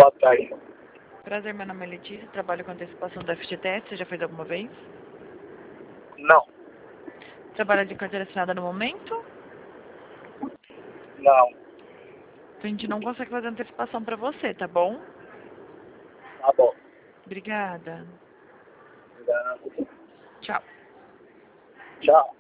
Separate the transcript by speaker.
Speaker 1: Boa tarde.
Speaker 2: Prazer, meu nome é Letícia, trabalho com antecipação do FGTS, você já fez alguma vez?
Speaker 1: Não.
Speaker 2: Trabalha de carteira assinada no momento?
Speaker 1: Não.
Speaker 2: A gente não consegue fazer antecipação para você, tá bom?
Speaker 1: Tá bom.
Speaker 2: Obrigada.
Speaker 1: Obrigado.
Speaker 2: Tchau.
Speaker 1: Tchau.